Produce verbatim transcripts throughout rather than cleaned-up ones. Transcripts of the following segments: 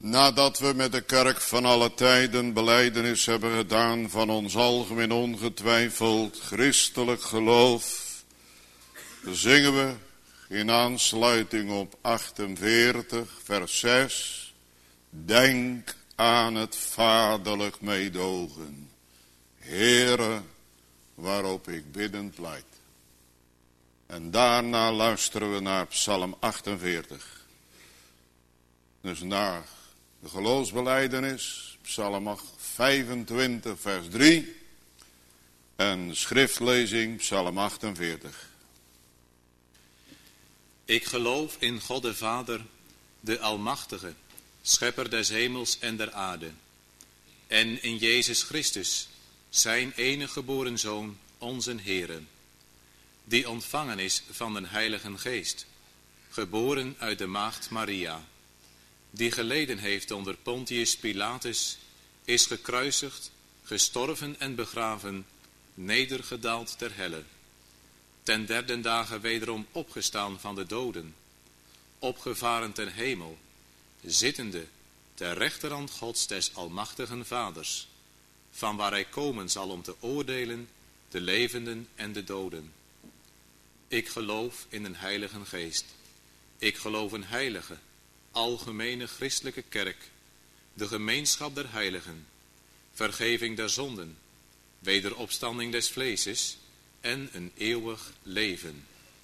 Nadat we met de kerk van alle tijden belijdenis hebben gedaan van ons algemeen ongetwijfeld christelijk geloof, zingen we in aansluiting op achtenveertig vers zes, denk aan het vaderlijk meedogen, Heere, waarop ik biddend pleit. En daarna luisteren we naar Psalm achtenveertig. Dus naar de geloofsbelijdenis, Psalm vijfentwintig vers drie en schriftlezing Psalm achtenveertig. Ik geloof in God de Vader, de Almachtige, schepper des hemels en der aarde, en in Jezus Christus, zijn enige geboren Zoon, onze Heere, die ontvangen is van den Heiligen Geest, geboren uit de maagd Maria, die geleden heeft onder Pontius Pilatus, is gekruisigd, gestorven en begraven, nedergedaald ter helle, ten derde dagen wederom opgestaan van de doden, opgevaren ten hemel, zittende ter rechterhand Gods des almachtigen Vaders, van waar hij komen zal om te oordelen de levenden en de doden. Ik geloof in een Heilige Geest. Ik geloof een heilige, algemene christelijke kerk, de gemeenschap der heiligen, vergeving der zonden, wederopstanding des vleeses en een eeuwig leven.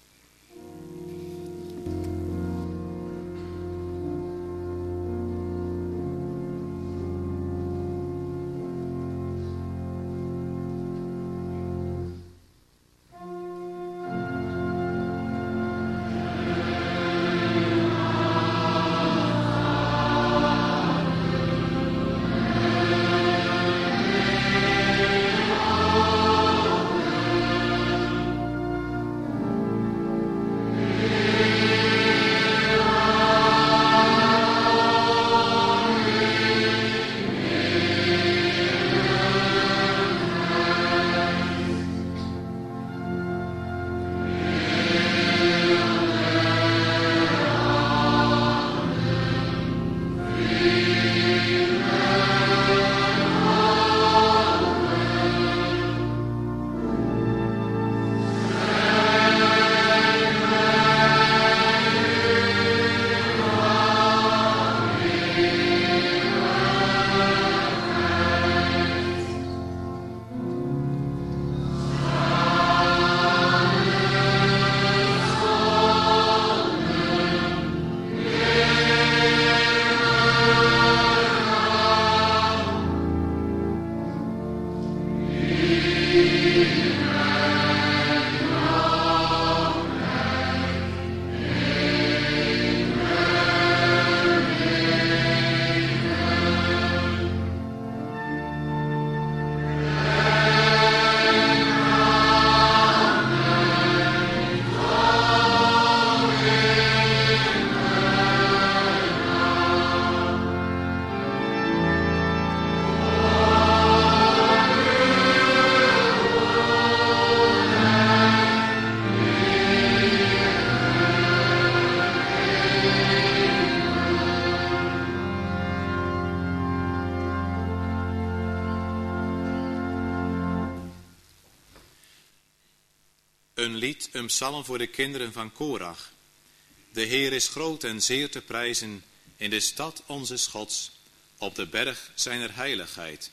Een lied, een psalm voor de kinderen van Korach. De Heer is groot en zeer te prijzen in de stad onzes Gods, op de berg zijner heiligheid.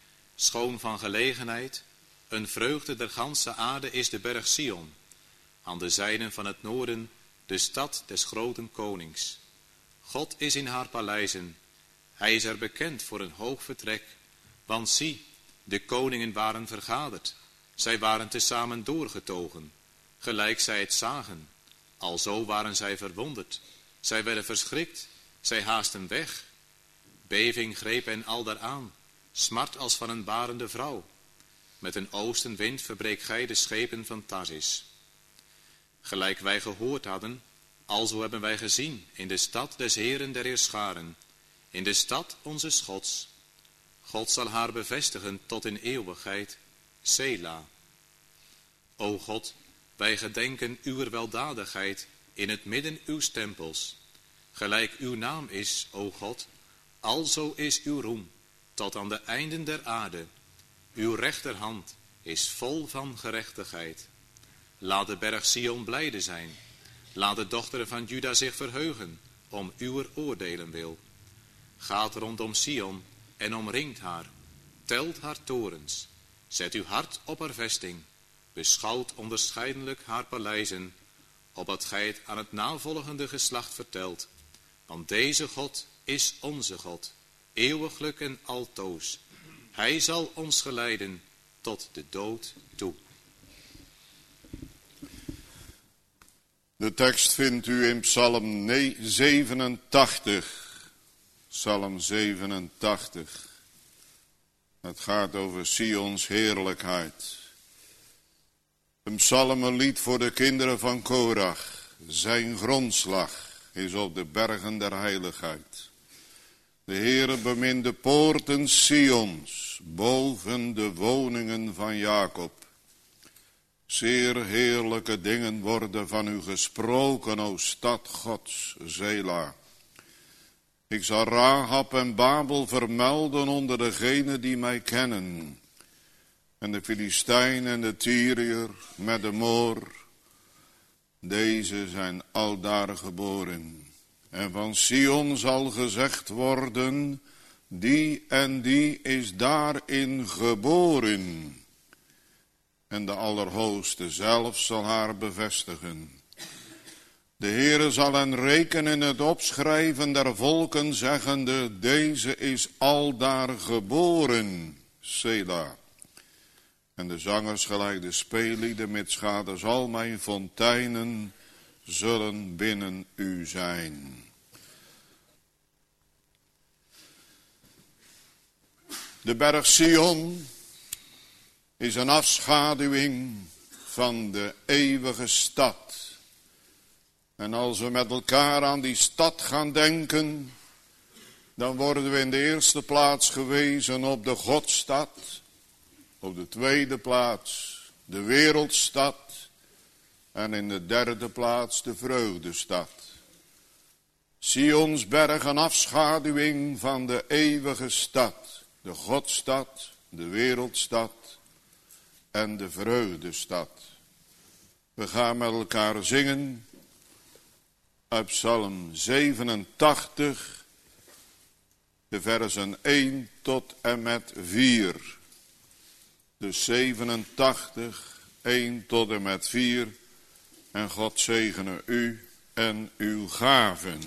Schoon van gelegenheid, een vreugde der ganse aarde is de berg Sion. Aan de zijden van het noorden, de stad des groten konings. God is in haar paleizen, hij is er bekend voor een hoog vertrek. Want zie, de koningen waren vergaderd, zij waren tezamen doorgetogen, gelijk zij het zagen. Alzo waren zij verwonderd, zij werden verschrikt, zij haasten weg. Beving greep hen aldaar aan, smart als van een barende vrouw. Met een oostenwind verbreek gij de schepen van Tarsis. Gelijk wij gehoord hadden, alzo hebben wij gezien in de stad des Heeren der Heerscharen, in de stad onzes Gods. God zal haar bevestigen tot in eeuwigheid, Sela. O God, wij gedenken uw weldadigheid in het midden uws tempels. Gelijk uw naam is, o God, Alzo is uw roem tot aan de einden der aarde. Uw rechterhand is vol van gerechtigheid. Laat de berg Sion blijde zijn. Laat de dochteren van Juda zich verheugen, om uw oordelen wil. Gaat rondom Sion en omringt haar. Telt haar torens. Zet uw hart op haar vesting. Beschouwt onderscheidelijk haar paleizen, opdat gij het aan het navolgende geslacht vertelt. Want deze God is onze God, eeuwiglijk en altoos. Hij zal ons geleiden tot de dood toe. De tekst vindt u in Psalm zevenentachtig. Psalm zevenentachtig. Het gaat over Sions heerlijkheid. Een psalmenlied voor de kinderen van Korach. Zijn grondslag is op de bergen der heiligheid. De Heere bemint de poorten Sions, boven de woningen van Jacob. Zeer heerlijke dingen worden van u gesproken, o stad Gods, Sela. Ik zal Rahab en Babel vermelden onder degenen die mij kennen. En de Filistijn en de Tyriër met de Moor. Deze zijn aldaar geboren. En van Sion zal gezegd worden, die en die is daarin geboren. En de Allerhoogste zelf zal haar bevestigen. De Heere zal hen rekenen in het opschrijven der volken, zeggende, deze is aldaar geboren, Sela. En de zangers gelijk de speellieden met schades, al mijn fonteinen zullen binnen u zijn. De berg Sion is een afschaduwing van de eeuwige stad. En als we met elkaar aan die stad gaan denken, dan worden we in de eerste plaats gewezen op de Godstad. Op de tweede plaats de wereldstad. En in de derde plaats de vreugdestad. Sionsberg, een afschaduwing van de eeuwige stad. De Godstad, de wereldstad en de vreugdestad. We gaan met elkaar zingen uit Psalm zevenentachtig, de versen één tot en met vier. Dus zevenentachtig, één tot en met vier. En God zegene u en uw gaven.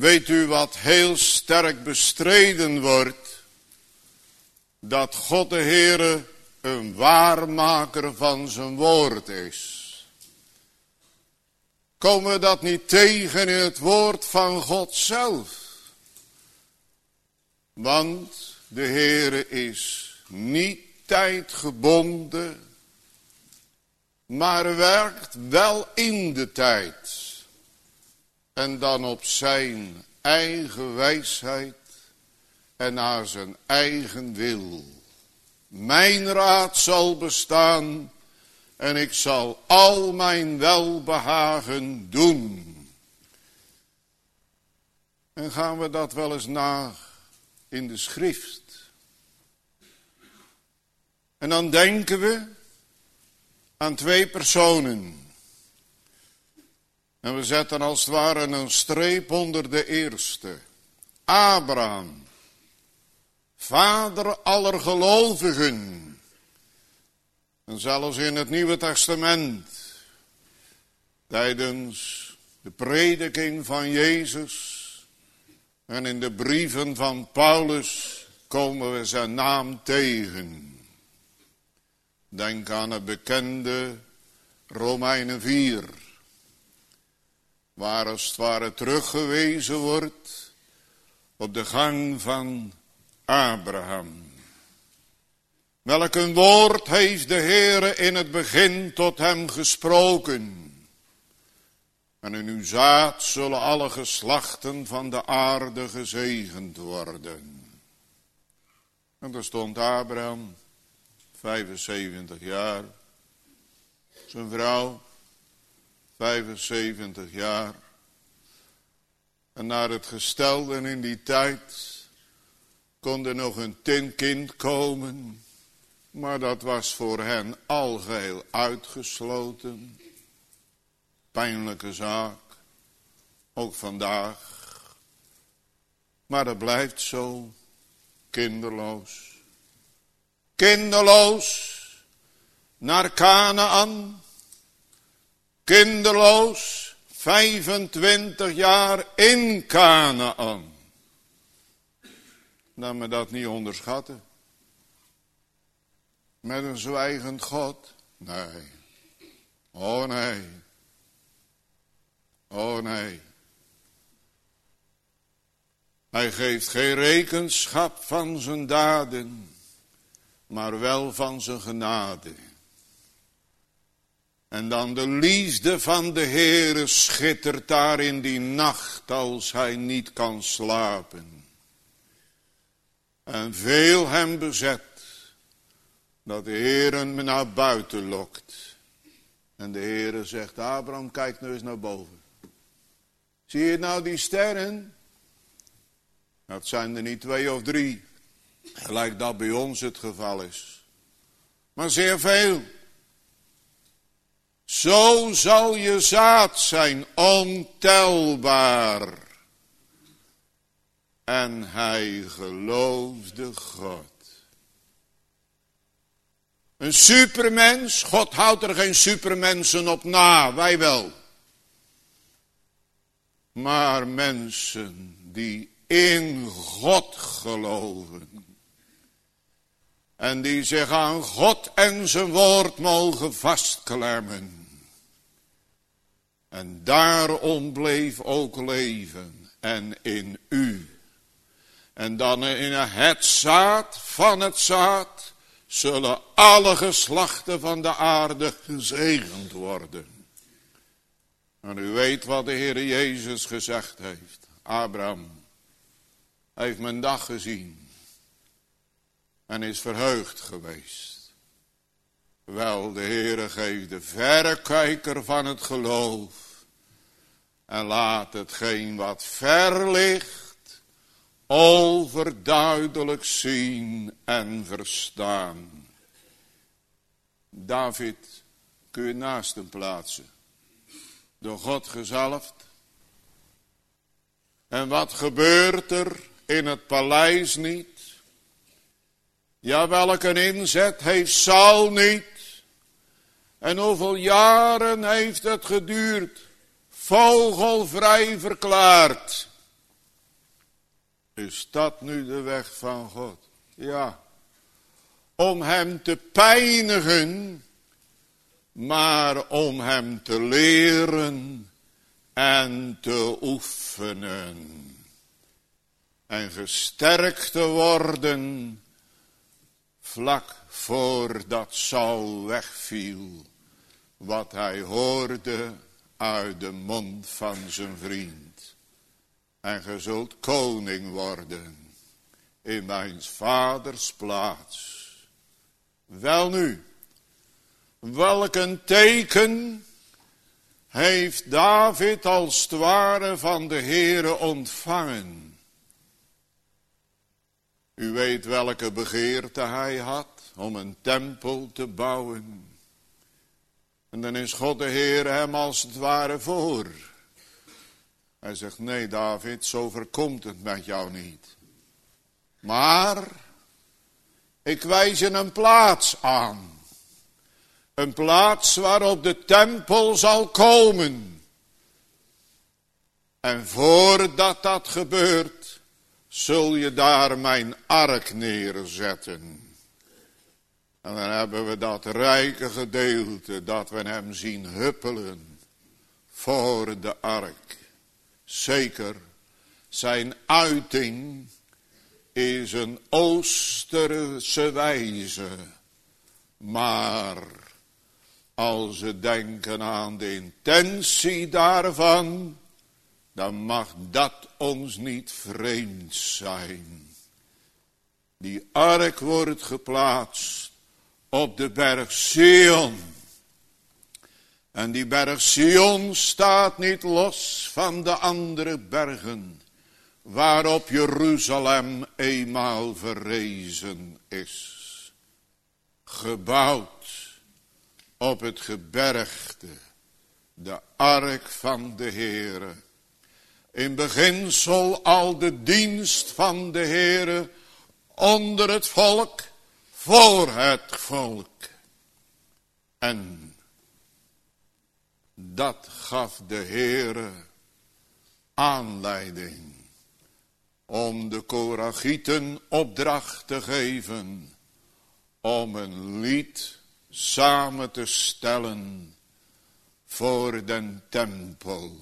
Weet u wat heel sterk bestreden wordt? Dat God de Heere een waarmaker van zijn woord is. Komen we dat niet tegen in het woord van God zelf? Want de Heere is niet tijdgebonden, maar werkt wel in de tijd. En dan op zijn eigen wijsheid en naar zijn eigen wil. Mijn raad zal bestaan en ik zal al mijn welbehagen doen. En gaan we dat wel eens na in de schrift. En dan denken we aan twee personen. En we zetten als het ware een streep onder de eerste. Abraham, vader aller gelovigen. En zelfs in het Nieuwe Testament, tijdens de prediking van Jezus en in de brieven van Paulus komen we zijn naam tegen. Denk aan het bekende Romeinen vier. Waar als het ware teruggewezen wordt op de gang van Abraham. Welk een woord heeft de Heere in het begin tot hem gesproken. En in uw zaad zullen alle geslachten van de aarde gezegend worden. En daar stond Abraham, vijfenzeventig jaar. Zijn vrouw, vijfenzeventig jaar. En naar het gestelde in die tijd kon er nog een kind komen. Maar dat was voor hen algeheel uitgesloten. Pijnlijke zaak. Ook vandaag. Maar dat blijft zo. Kinderloos. Kinderloos. Naar Kanaan. Kinderloos. vijfentwintig jaar in Kanaan. Laat me dat niet onderschatten. Met een zwijgend God? Nee. Oh nee. Oh nee. Hij geeft geen rekenschap van zijn daden, maar wel van zijn genade. En dan de liefde van de Heere schittert daar in die nacht als hij niet kan slapen. En veel hem bezet. Dat de Heere me naar buiten lokt. En de Heere zegt, Abraham, kijk nou eens naar boven. Zie je nou die sterren? Dat zijn er niet twee of drie. Gelijk dat bij ons het geval is. Maar zeer veel. Zo zal je zaad zijn, ontelbaar. En hij geloofde God. Een supermens, God houdt er geen supermensen op na, wij wel. Maar mensen die in God geloven. En die zich aan God en zijn woord mogen vastklemmen. En daarom bleef ook leven en in u. En dan in het zaad van het zaad zullen alle geslachten van de aarde gezegend worden. En u weet wat de Heer Jezus gezegd heeft. Abraham heeft mijn dag gezien en is verheugd geweest. Wel, de Heer geeft de verrekijker van het geloof en laat hetgeen wat ver ligt overduidelijk zien en verstaan. David kun je naast hem plaatsen. Door God gezalfd. En wat gebeurt er in het paleis niet? Ja, welke inzet heeft Saul niet? En hoeveel jaren heeft het geduurd? Vogelvrij verklaard. Is dat nu de weg van God? Ja. Om hem te pijnigen, maar om hem te leren en te oefenen. En gesterkt te worden vlak voordat Saul wegviel. Wat hij hoorde uit de mond van zijn vriend. En ge zult koning worden in mijn vaders plaats. Welnu, welk een teken heeft David als het ware van de Heere ontvangen. U weet welke begeerte hij had om een tempel te bouwen. En dan is God de Heer hem als het ware voor. Hij zegt, nee David, zo verkomt het met jou niet. Maar ik wijs je een plaats aan. Een plaats waarop de tempel zal komen. En voordat dat gebeurt, zul je daar mijn ark neerzetten. En dan hebben we dat rijke gedeelte dat we hem zien huppelen voor de ark. Zeker, zijn uiting is een Oosterse wijze. Maar als we denken aan de intentie daarvan, dan mag dat ons niet vreemd zijn. Die ark wordt geplaatst op de berg Sion. En die berg Sion staat niet los van de andere bergen, waarop Jeruzalem eenmaal verrezen is. Gebouwd op het gebergte, de ark van de Heere. In beginsel al de dienst van de Heere onder het volk, voor het volk. En dat gaf de Heere aanleiding om de Korachieten opdracht te geven om een lied samen te stellen voor den tempel.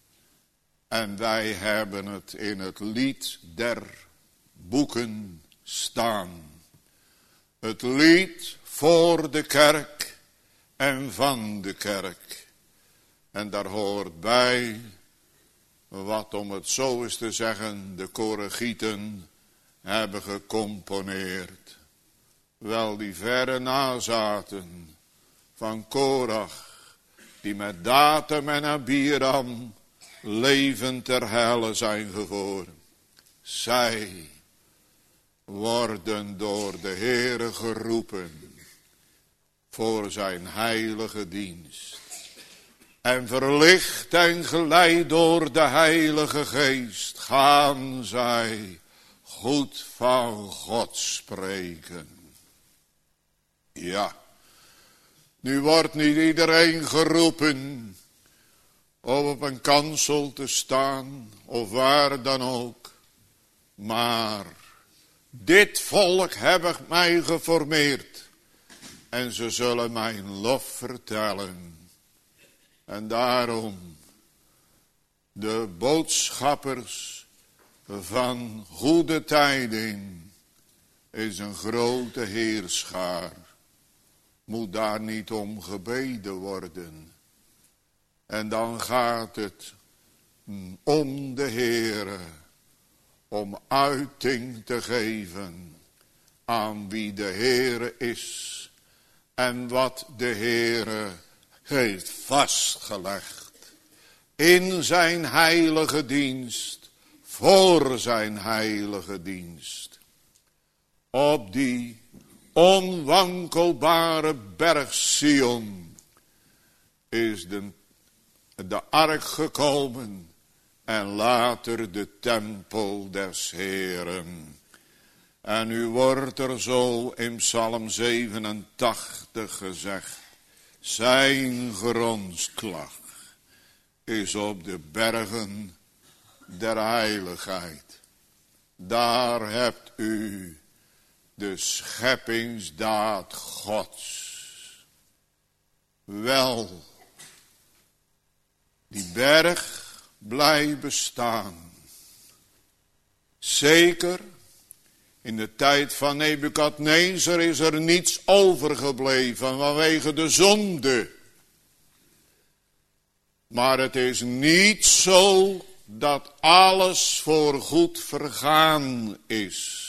En wij hebben het in het lied der boeken staan. Het lied voor de kerk en van de kerk. En daar hoort bij, wat om het zo eens te zeggen, de Korachieten hebben gecomponeerd. Wel die verre nazaten van Korach, die met Datum en Abiram levend ter helle zijn gevorderd. Zij worden door de Heere geroepen voor zijn heilige dienst. En verlicht en geleid door de Heilige Geest gaan zij goed van God spreken. Ja, nu wordt niet iedereen geroepen om op een kansel te staan of waar dan ook. Maar dit volk heb mij geformeerd en ze zullen mijn lof vertellen. En daarom de boodschappers van goede tijding is een grote heerschaar. Moet daar niet om gebeden worden. En dan gaat het om de Heere, om uiting te geven aan wie de Heere is en wat de Heere heeft vastgelegd in zijn heilige dienst, voor zijn heilige dienst. Op die onwankelbare berg Sion is de, de ark gekomen en later de tempel des Heeren. En nu wordt er zo in Psalm zevenentachtig gezegd, zijn grondslag is op de bergen der heiligheid. daar hebt u de scheppingsdaad Gods. Wel, die berg blijft bestaan. Zeker, in de tijd van Nebukadnezar is er niets overgebleven vanwege de zonde. Maar het is niet zo dat alles voorgoed vergaan is.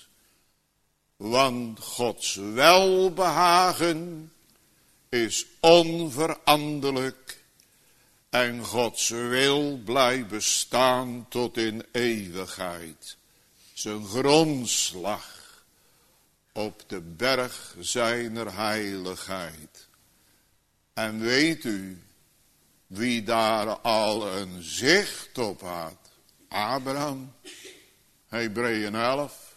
Want Gods welbehagen is onveranderlijk. En Gods wil blijft bestaan tot in eeuwigheid. Zijn grondslag op de berg zijner heiligheid. En weet u wie daar al een zicht op had? Abraham, Hebreeën elf.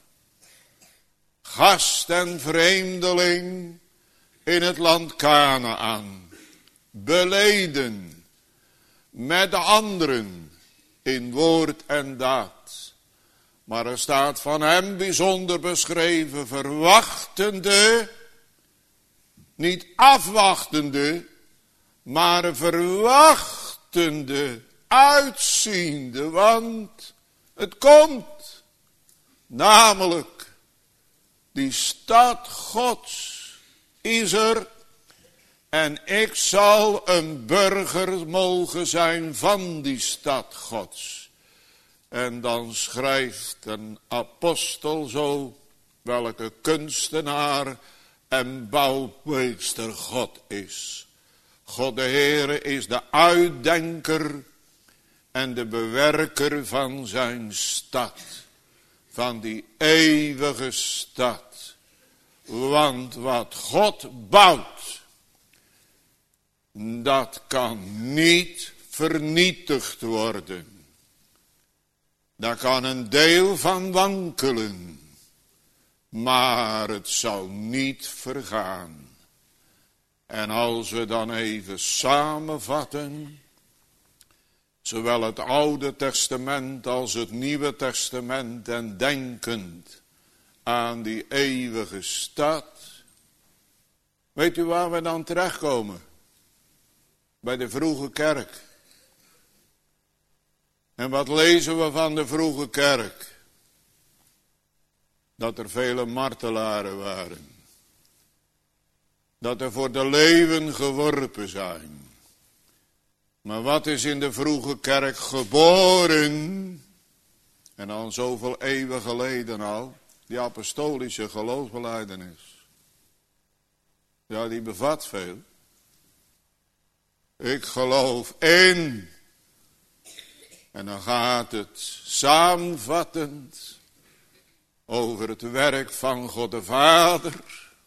Gast en vreemdeling in het land Kanaan. Beleden met de anderen in woord en daad. Maar er staat van hem bijzonder beschreven, verwachtende, niet afwachtende, maar verwachtende, uitziende, want het komt. Namelijk, die stad Gods is er en ik zal een burger mogen zijn van die stad Gods. En dan schrijft een apostel zo, welke kunstenaar en bouwmeester God is. God de Heere is de uitdenker en de bewerker van zijn stad. Van die eeuwige stad. Want wat God bouwt, dat kan niet vernietigd worden. Daar kan een deel van wankelen, maar het zal niet vergaan. En als we dan even samenvatten, zowel het Oude Testament als het Nieuwe Testament en denkend aan die eeuwige stad. Weet u waar we dan terechtkomen? Bij de vroege kerk. En wat lezen we van de vroege kerk? Dat er vele martelaren waren. Dat er voor de leeuwen geworpen zijn. Maar wat is in de vroege kerk geboren? En al zoveel eeuwen geleden al. Die apostolische geloofsbelijdenis. Ja, die bevat veel. Ik geloof in. En dan gaat het samenvattend over het werk van God de Vader,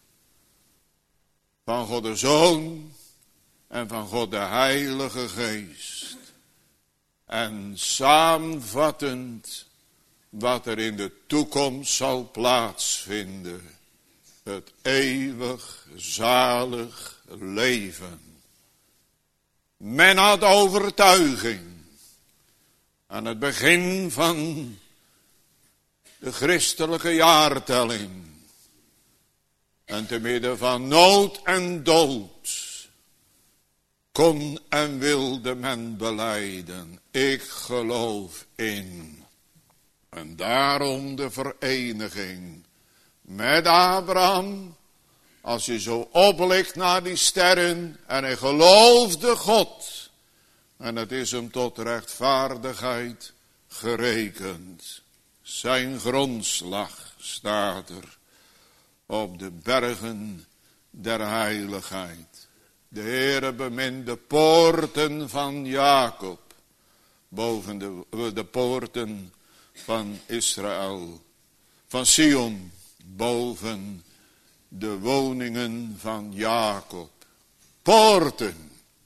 van God de Zoon en van God de Heilige Geest. En samenvattend wat er in de toekomst zal plaatsvinden. Het eeuwig zalig leven. Men had overtuiging. Aan het begin van de christelijke jaartelling. En te midden van nood en dood. Kon en wilde men belijden. Ik geloof in. En daarom de vereniging met Abraham. Als je zo opblikt naar die sterren. En hij geloofde God. En het is hem tot rechtvaardigheid gerekend. Zijn grondslag staat er op de bergen der heiligheid. De Heere bemint de poorten van Jacob. Boven de, de poorten van Israël. Van Sion. Boven de woningen van Jacob. Poorten.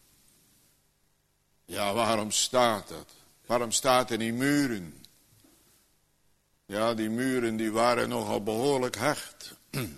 Ja, waarom staat dat? Waarom staat er die muren? Ja, die muren die waren nogal behoorlijk hecht.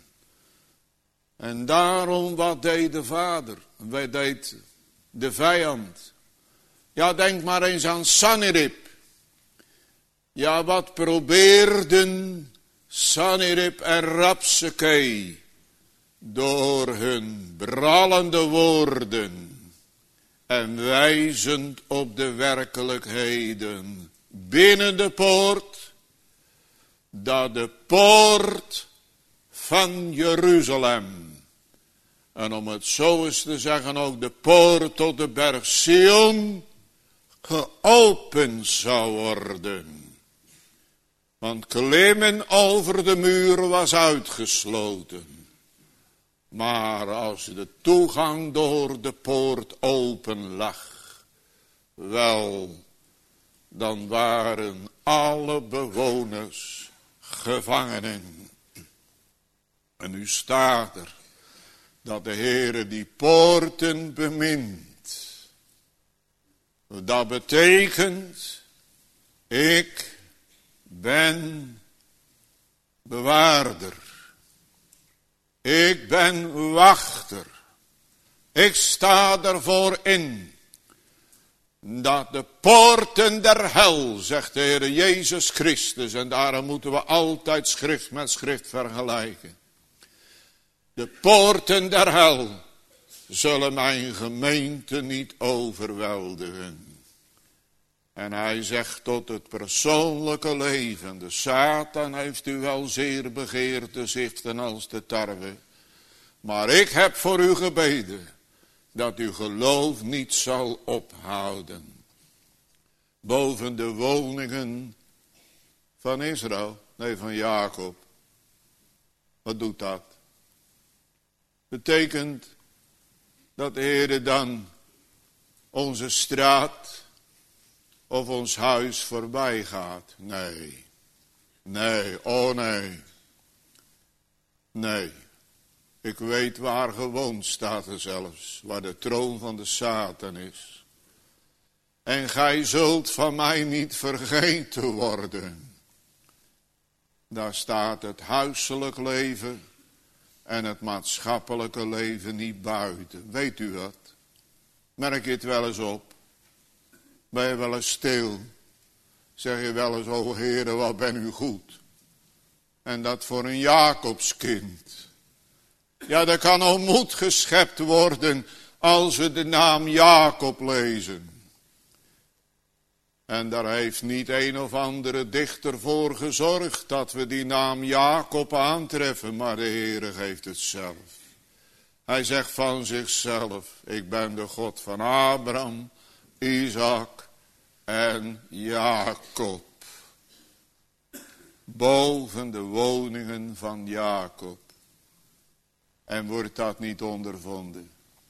En daarom, wat deed de vader? Wat deed de vijand? Ja, denk maar eens aan Sanherib. Ja, wat probeerden Sanherib en Rapsakee door hun brallende woorden en wijzend op de werkelijkheden binnen de poort, dat de poort van Jeruzalem, en om het zo eens te zeggen ook de poort tot de berg Sion, geopend zou worden. Want klimmen over de muur was uitgesloten. Maar als de toegang door de poort open lag, wel, dan waren alle bewoners gevangenen. En nu staat er dat de Heere die poorten bemint. Dat betekent, ik ben bewaarder. Ik ben wachter. Ik sta ervoor in dat de poorten der hel, zegt de Heer Jezus Christus, en daarom moeten we altijd schrift met schrift vergelijken. De poorten der hel zullen mijn gemeente niet overweldigen. En hij zegt tot het persoonlijke leven, de Satan heeft u wel zeer begeerd te ziften als de tarwe. Maar ik heb voor u gebeden, dat uw geloof niet zal ophouden. Boven de woningen van Israël, nee van Jacob. Wat doet dat? Betekent dat de Heere dan onze straat of ons huis voorbij gaat? Nee. Nee, oh nee. Nee. Ik weet waar gewoond staat er zelfs, waar de troon van de Satan is. En gij zult van mij niet vergeten worden. Daar staat het huiselijk leven en het maatschappelijke leven niet buiten. Weet u dat? Merk je het wel eens op? Ben je wel eens stil? Zeg je wel eens, o Heere, wat ben u goed? En dat voor een Jacobskind. Ja, er kan al moed geschept worden als we de naam Jacob lezen. En daar heeft niet een of andere dichter voor gezorgd dat we die naam Jacob aantreffen, maar de Heere geeft het zelf. Hij zegt van zichzelf, ik ben de God van Abraham, Isaac en Jacob. Boven de woningen van Jacob. En wordt dat niet ondervonden.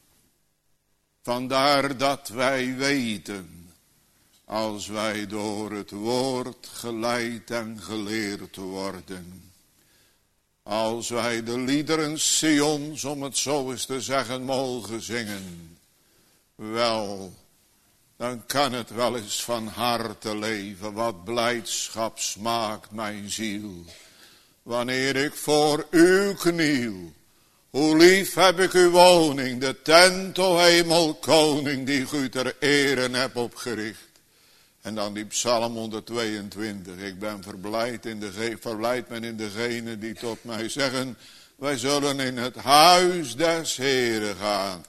Vandaar dat wij weten, als wij door het woord geleid en geleerd worden. Als wij de liederen Sions, om het zo eens te zeggen, mogen zingen. Wel, dan kan het wel eens van harte leven. Wat blijdschap smaakt mijn ziel. Wanneer ik voor u kniel. Hoe lief heb ik uw woning, de tent, o hemelkoning, die u ter ere heb opgericht. En dan die psalm honderdtweeëntwintig. Ik ben verblijd, in de, verblijd men in degenen die tot mij zeggen, wij zullen in het huis des Heren gaan.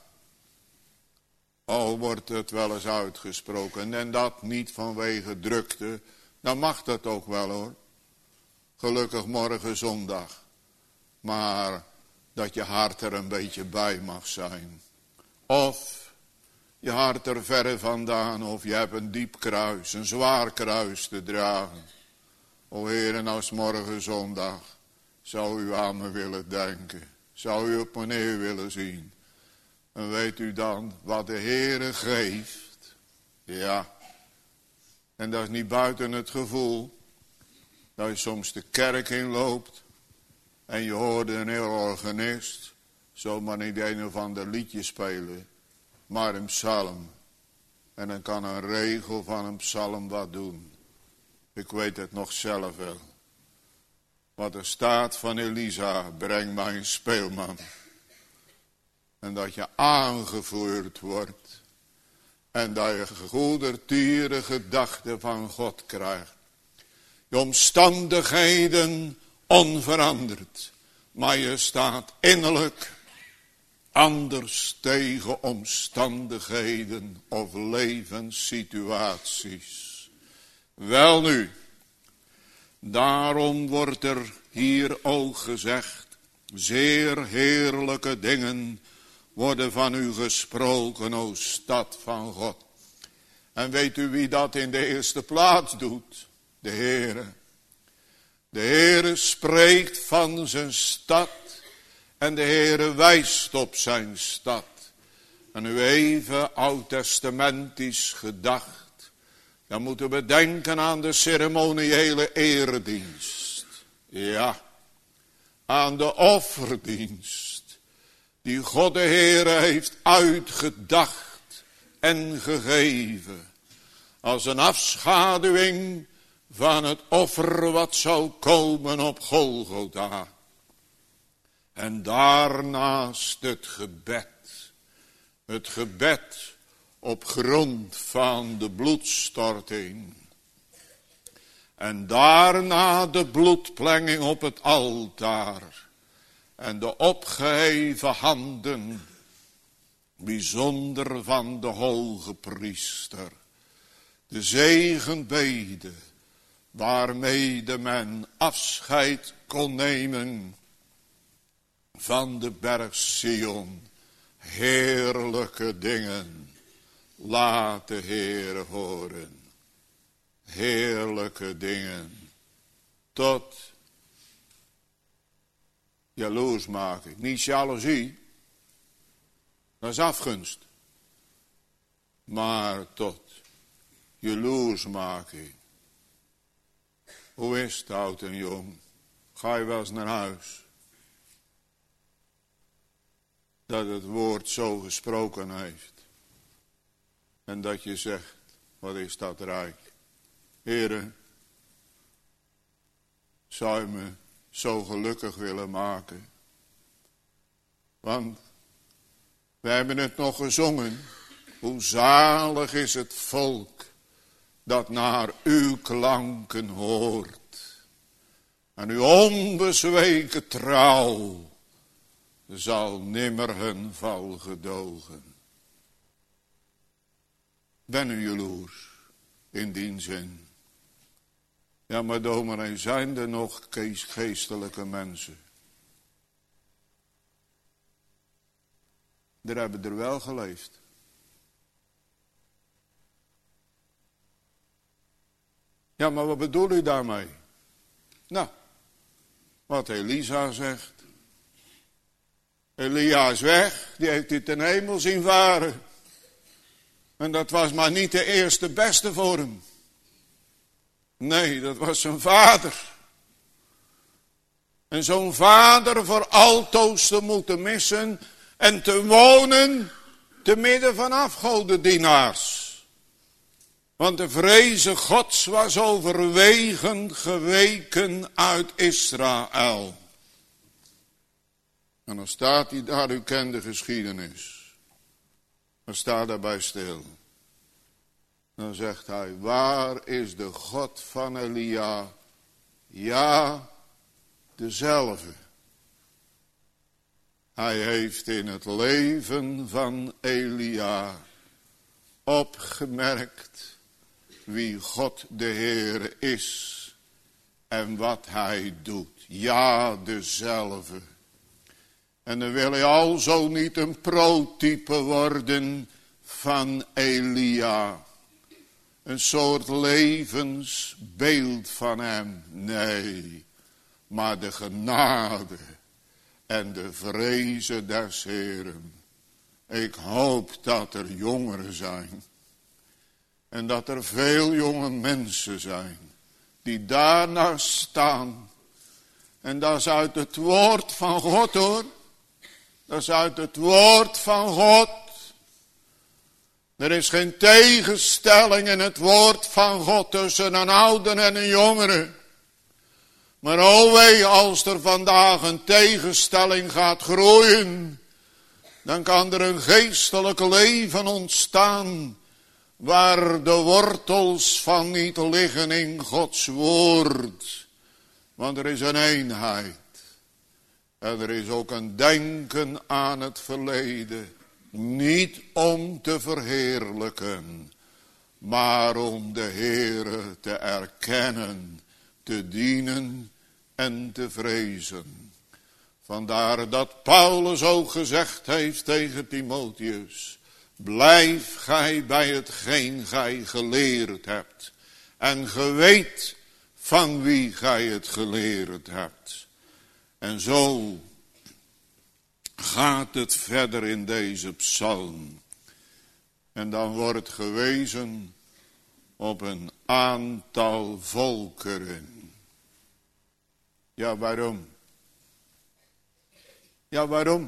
O, wordt het wel eens uitgesproken. En dat niet vanwege drukte. Dan mag dat ook wel hoor. Gelukkig morgen zondag. Maar dat je hart er een beetje bij mag zijn. Of je hart er verre vandaan, of je hebt een diep kruis, een zwaar kruis te dragen. O Heer, en als morgen zondag zou u aan me willen denken. Zou u op me neer willen zien. En weet u dan wat de Heere geeft? Ja. En dat is niet buiten het gevoel. Dat je soms de kerk inloopt. En je hoorde een heel organist. Zomaar niet een of ander liedje spelen. Maar een psalm. En dan kan een regel van een psalm wat doen. Ik weet het nog zelf wel. Wat er staat van Elisa, breng mij een speelman. En dat je aangevoerd wordt. En dat je goedertiere gedachten van God krijgt. Je omstandigheden onveranderd. Maar je staat innerlijk anders tegen omstandigheden of levenssituaties. Welnu, daarom wordt er hier ook gezegd, zeer heerlijke dingen worden van u gesproken, o stad van God. En weet u wie dat in de eerste plaats doet? De Heere. De Heere spreekt van zijn stad en de Heere wijst op zijn stad. En u even oud-testamentisch gedacht, dan moeten we denken aan de ceremoniële eredienst. Ja, aan de offerdienst die God de Heere heeft uitgedacht en gegeven. Als een afschaduwing van het offer wat zou komen op Golgotha. En daarnaast het gebed. Het gebed op grond van de bloedstorting. En daarna de bloedplenging op het altaar. En de opgeheven handen, bijzonder van de hoge priester. De zegenbede, waarmede men afscheid kon nemen van de berg Sion. Heerlijke dingen, laat de Heere horen. Heerlijke dingen, tot jaloersmaking. Niet jaloezie, dat is afgunst. Maar tot jaloersmaking. Hoe is het, oud en jong? Ga je wel eens naar huis? Dat het woord zo gesproken heeft. En dat je zegt, wat is dat rijk. Heere, zou je me zo gelukkig willen maken? Want we hebben het nog gezongen. Hoe zalig is het volk dat naar uw klanken hoort. En uw onbezweken trouw zal nimmer hun val gedogen. Ben u jaloers in die zin? Ja, maar dominee, zijn er nog geestelijke mensen? Er hebben er wel geleefd. Ja, maar wat bedoel u daarmee? Nou, wat Elisa zegt. Elia is weg, die heeft hij ten hemel zien varen. En dat was maar niet de eerste beste voor hem. Nee, dat was zijn vader. En zo'n vader voor altoos te moeten missen en te wonen te midden van afgodendienaars. Want de vreze Gods was overwegend geweken uit Israël. En dan staat hij daar, u kent de geschiedenis. Dan staat daarbij stil. Dan zegt hij, waar is de God van Elia? Ja, dezelfde. Hij heeft in het leven van Elia opgemerkt wie God de Heer is en wat hij doet. Ja, dezelfde. En dan wil hij alzo niet een protype worden van Elia. Een soort levensbeeld van hem. Nee, maar de genade en de vrezen des Heeren. Ik hoop dat er jongeren zijn. En dat er veel jonge mensen zijn die daarnaar staan. En dat is uit het woord van God, hoor. Dat is uit het woord van God. Er is geen tegenstelling in het woord van God tussen een ouder en een jongere. Maar o wee, als er vandaag een tegenstelling gaat groeien, dan kan er een geestelijk leven ontstaan waar de wortels van niet liggen in Gods woord. Want er is een eenheid. En er is ook een denken aan het verleden. Niet om te verheerlijken, maar om de Heere te erkennen, te dienen en te vrezen. Vandaar dat Paulus ook gezegd heeft tegen Timotheus: blijf gij bij hetgeen gij geleerd hebt. En ge weet van wie gij het geleerd hebt. En zo gaat het verder in deze psalm. En dan wordt gewezen op een aantal volkeren. Ja, waarom? Ja, waarom?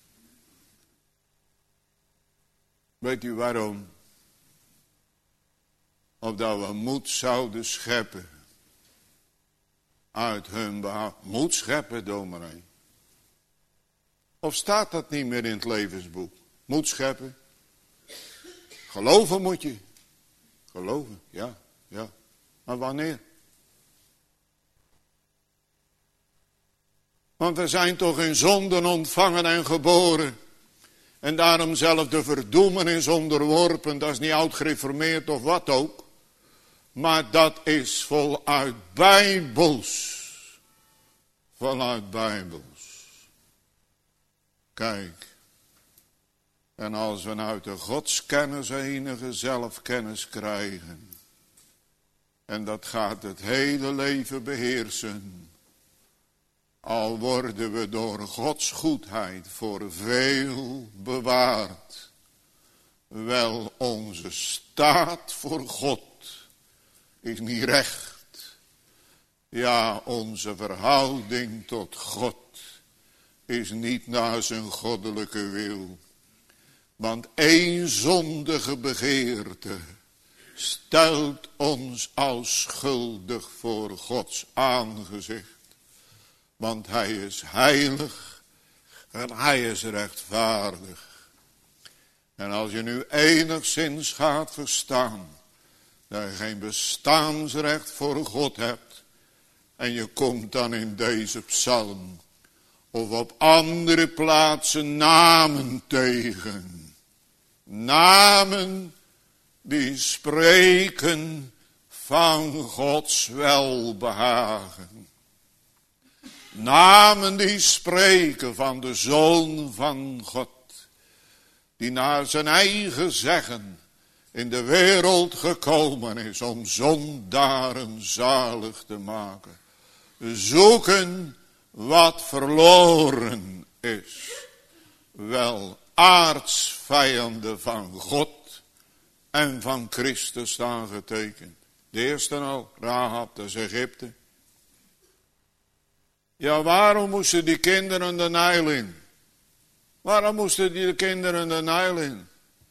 Weet u waarom? Opdat we moed zouden scheppen uit hun behoud. Moed scheppen, dominee. Of staat dat niet meer in het levensboek? Moed scheppen. Geloven moet je. Geloven, ja, ja. Maar wanneer? Want we zijn toch in zonden ontvangen en geboren. En daarom zelf de verdoemenis onderworpen. Dat is niet oud gereformeerd of wat ook. Maar dat is voluit bijbels. Voluit bijbels. Kijk. En als we uit de godskennis enige zelfkennis krijgen. En dat gaat het hele leven beheersen. Al worden we door Gods goedheid voor veel bewaard. Wel, onze staat voor God is niet recht. Ja, onze verhouding tot God is niet naar zijn goddelijke wil. Want één zondige begeerte stelt ons als schuldig voor Gods aangezicht. Want hij is heilig en hij is rechtvaardig. En als je nu enigszins gaat verstaan dat je geen bestaansrecht voor God hebt. En je komt dan in deze psalm of op andere plaatsen namen tegen. Namen die spreken van Gods welbehagen. Namen die spreken van de Zoon van God. Die naar zijn eigen zeggen in de wereld gekomen is om zondaren zalig te maken. Zoeken wat verloren is. Wel, aartsvijanden van God en van Christus staan getekend. De eerste al, Rahab, dat is Egypte. Ja, waarom moesten die kinderen de Nijl in? Waarom moesten die kinderen de Nijl in?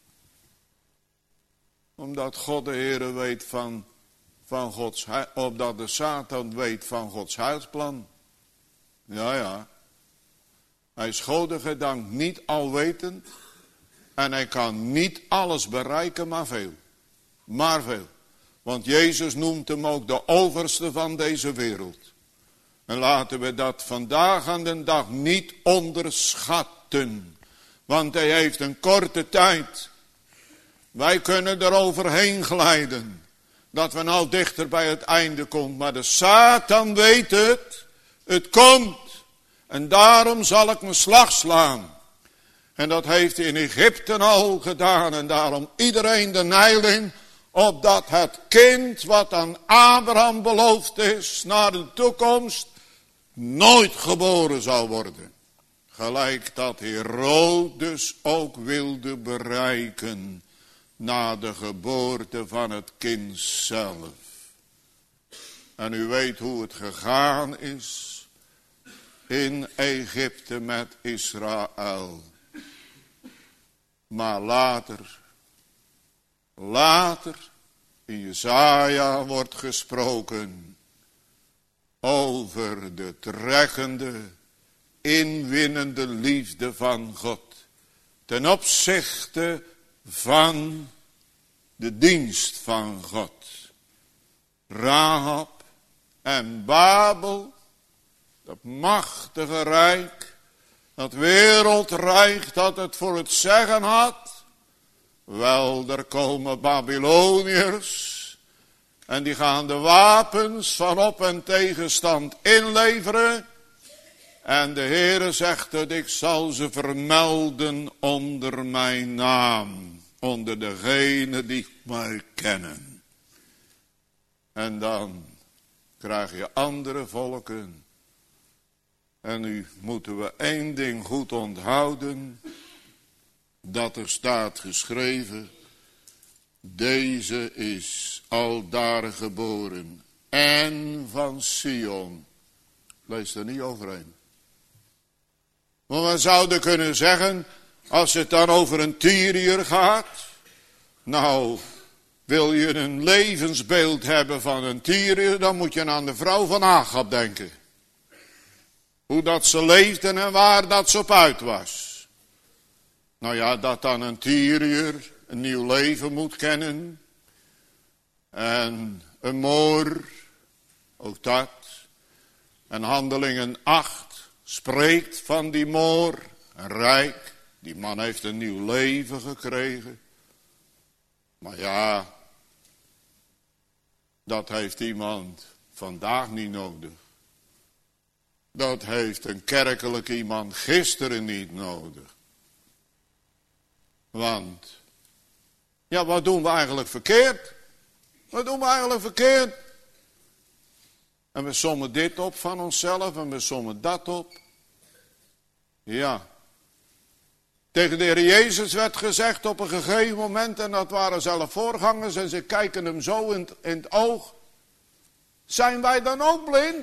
Omdat God de Heere weet van, van Gods, opdat de Satan weet van Gods heilsplan. Ja, ja. Hij is Gode gedankt niet alwetend. En hij kan niet alles bereiken, maar veel. Maar veel. Want Jezus noemt hem ook de overste van deze wereld. En laten we dat vandaag aan de dag niet onderschatten. Want hij heeft een korte tijd. Wij kunnen er overheen glijden. Dat we nou dichter bij het einde komen. Maar de Satan weet het. Het komt. En daarom zal ik mijn slag slaan. En dat heeft hij in Egypte al gedaan. En daarom iedereen de Nijl in. Opdat het kind wat aan Abraham beloofd is naar de toekomst nooit geboren zou worden. Gelijk dat Herodes ook wilde bereiken na de geboorte van het kind zelf. En u weet hoe het gegaan is in Egypte met Israël. Maar later, later in Jesaja wordt gesproken over de trekkende, inwinnende liefde van God ten opzichte van de dienst van God. Rahab en Babel, dat machtige rijk, dat wereldrijk dat het voor het zeggen had. Wel, er komen Babyloniërs en die gaan de wapens van op- en tegenstand inleveren. En de Heere zegt dat ik zal ze vermelden onder mijn naam. Onder degenen die mij kennen. En dan krijg je andere volken. En nu moeten we één ding goed onthouden. Dat er staat geschreven. Deze is aldaar geboren. En van Sion. Lees er niet overheen. Maar we zouden kunnen zeggen, als het dan over een Tyriër gaat. Nou, wil je een levensbeeld hebben van een Tyriër, dan moet je aan de vrouw van Agab denken. Hoe dat ze leefde en waar dat ze op uit was. Nou ja, dat dan een Tyriër een nieuw leven moet kennen. En een Moor, ook dat. En Handelingen acht spreekt van die Moor, een rijk. Die man heeft een nieuw leven gekregen. Maar ja, dat heeft iemand vandaag niet nodig. Dat heeft een kerkelijk iemand gisteren niet nodig. Want, ja, wat doen we eigenlijk verkeerd? Wat doen we eigenlijk verkeerd? En we sommen dit op van onszelf en we sommen dat op. Ja. Tegen de Heer Jezus werd gezegd op een gegeven moment, en dat waren zelf voorgangers, en ze kijken hem zo in het, in het oog. Zijn wij dan ook blind?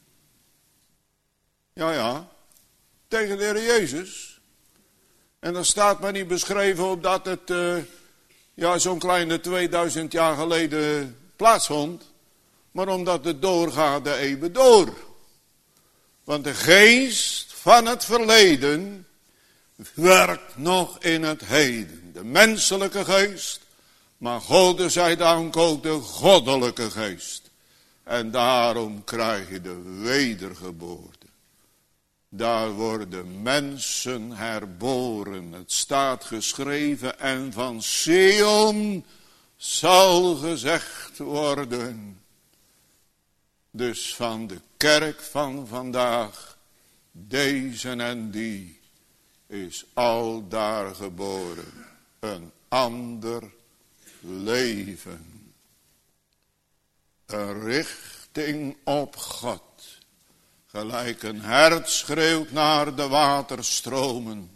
Ja, ja. Tegen de Heer Jezus. En dan staat maar niet beschreven op dat het, uh, ja, zo'n kleine tweeduizend jaar geleden plaatsvond. Maar omdat het doorgaat de eeuwen door. Want de geest van het verleden werkt nog in het heden. De menselijke geest, maar Gode zij dank ook de goddelijke geest. En daarom krijg je de wedergeboorte. Daar worden mensen herboren. Het staat geschreven en van Sion zal gezegd worden. Dus van de kerk van vandaag, deze en die, is aldaar geboren. Een ander leven. Een richting op God. Gelijk een hert schreeuwt naar de waterstromen.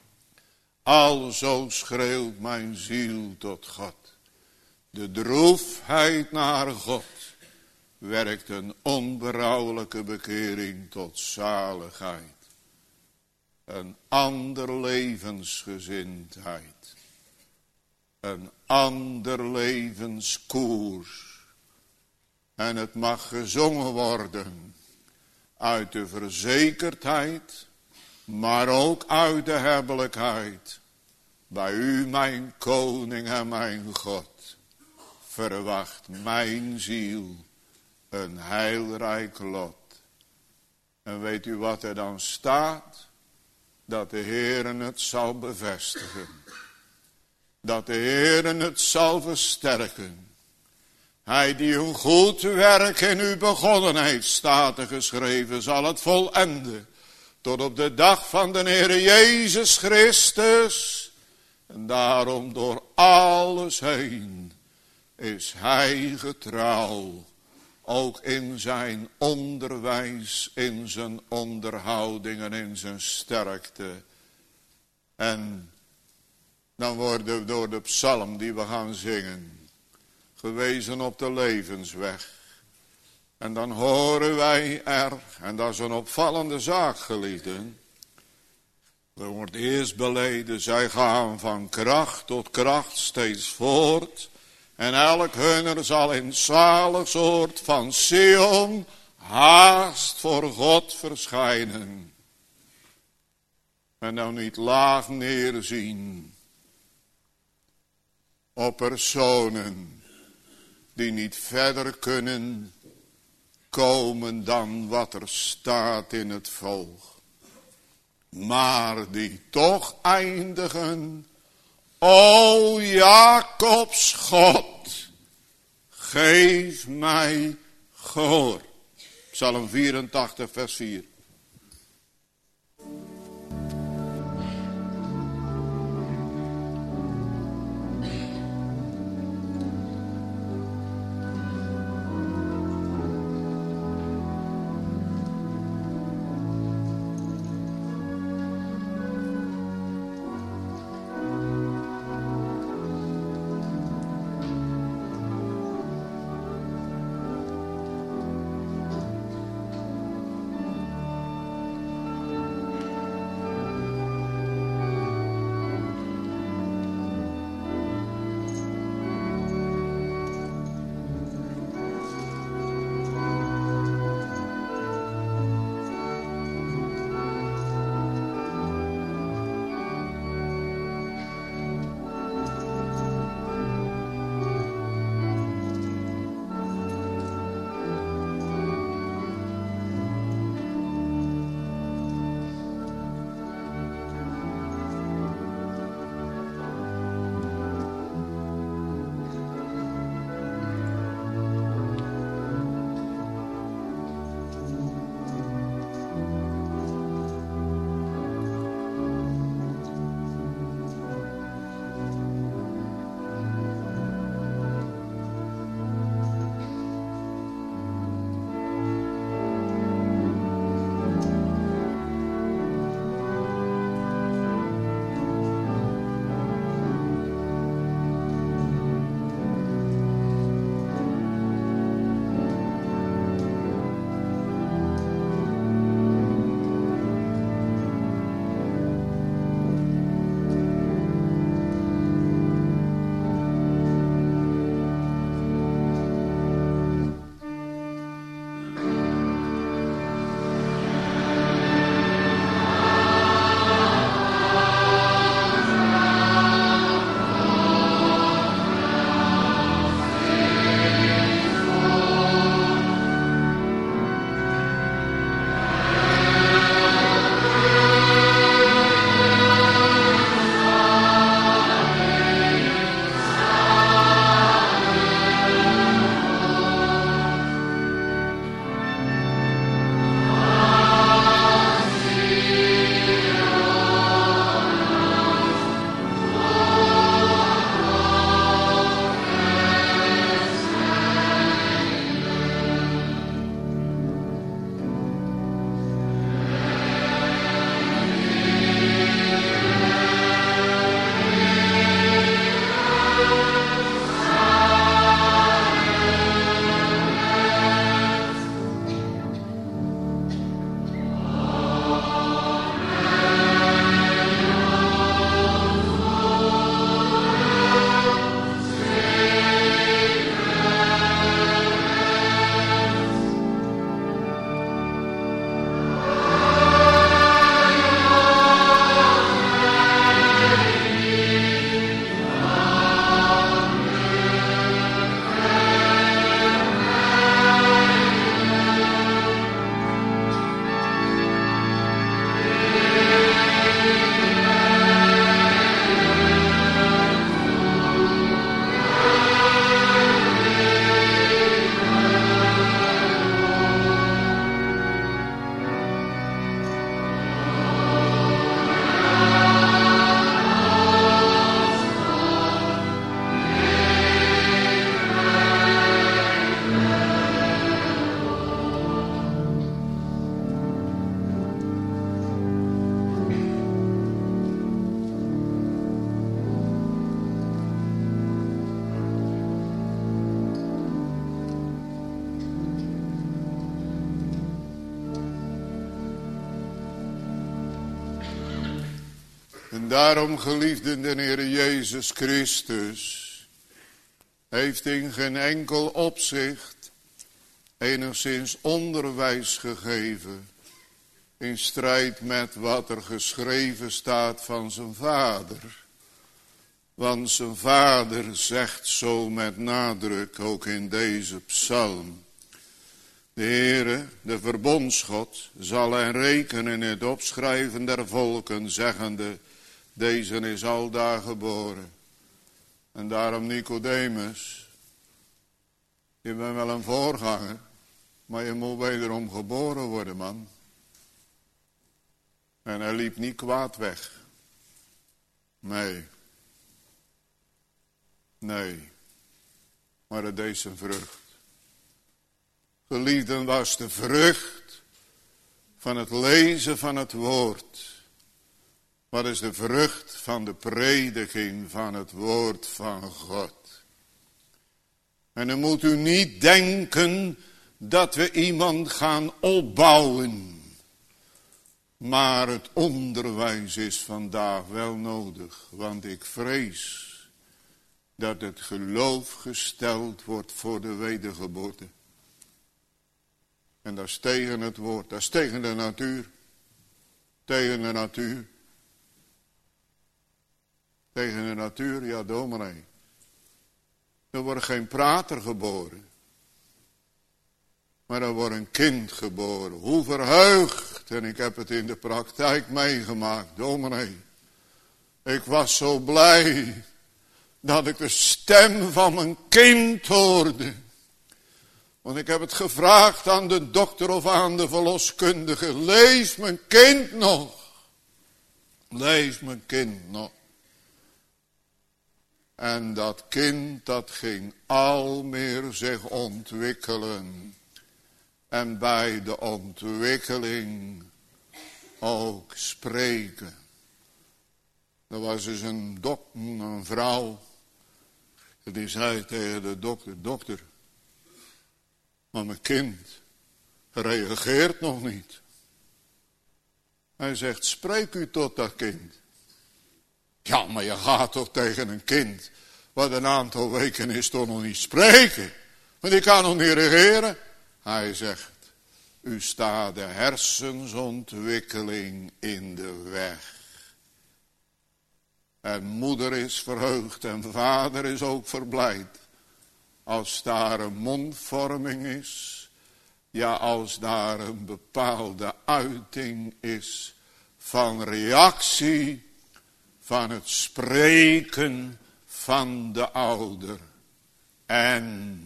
Alzo schreeuwt mijn ziel tot God. De droefheid naar God werkt een onberouwelijke bekering tot zaligheid. Een ander levensgezindheid. Een ander levenskoers. En het mag gezongen worden uit de verzekerdheid, maar ook uit de hebbelijkheid. Bij u, mijn koning en mijn God, verwacht mijn ziel een heilrijk lot. En weet u wat er dan staat? Dat de Heere het zal bevestigen. Dat de Heere het zal versterken. Hij die een goed werk in u begonnen heeft, staat er geschreven, zal het volenden. Tot op de dag van de Heere Jezus Christus. En daarom door alles heen is hij getrouw. Ook in zijn onderwijs, in zijn onderhoudingen, in zijn sterkte. En dan worden we door de psalm die we gaan zingen gewezen op de levensweg. En dan horen wij er, en dat is een opvallende zaak, geliefden. Er wordt eerst beleden, zij gaan van kracht tot kracht steeds voort. En elk hunner zal in zalig soort van Sion haast voor God verschijnen. En nou niet laag neerzien op personen die niet verder kunnen komen dan wat er staat in het volk. Maar die toch eindigen: O Jacobs God, geef mij gehoor. Psalm vierentachtig vers vier. En daarom, geliefden, de Heer Jezus Christus heeft in geen enkel opzicht enigszins onderwijs gegeven in strijd met wat er geschreven staat van zijn Vader. Want zijn vader zegt zo met nadruk, ook in deze psalm. De Heere, de verbondsgod, zal hen rekenen in het opschrijven der volken, zeggende, deze is aldaar geboren. En daarom Nicodemus, je bent wel een voorganger, maar je moet wederom geboren worden, man. En hij liep niet kwaad weg. Nee. Nee. Maar het deed zijn vrucht. Geliefden, was de vrucht van het lezen van het woord. Wat is de vrucht van de prediking van het woord van God? En dan moet u niet denken dat we iemand gaan opbouwen. Maar het onderwijs is vandaag wel nodig. Want ik vrees dat het geloof gesteld wordt voor de wedergeboorte. En dat is tegen het woord, dat is tegen de natuur. Tegen de natuur. Tegen de natuur, ja dominee. Er wordt geen prater geboren. Maar er wordt een kind geboren. Hoe verheugd. En ik heb het in de praktijk meegemaakt, dominee. Ik was zo blij dat ik de stem van mijn kind hoorde. Want ik heb het gevraagd aan de dokter of aan de verloskundige. Leeft mijn kind nog? Leeft mijn kind nog? En dat kind dat ging al meer zich ontwikkelen. En bij de ontwikkeling ook spreken. Er was dus een, dok, een vrouw. Die zei tegen de dokter, dokter. Maar mijn kind reageert nog niet. Hij zegt, spreek u tot dat kind. Ja, maar je gaat toch tegen een kind. Wat een aantal weken is toch nog niet spreken. Maar die kan nog niet reageren. Hij zegt, u staat de hersensontwikkeling in de weg. En moeder is verheugd en vader is ook verblijd. Als daar een mondvorming is. Ja, als daar een bepaalde uiting is van reactie. Van het spreken van de ouder. En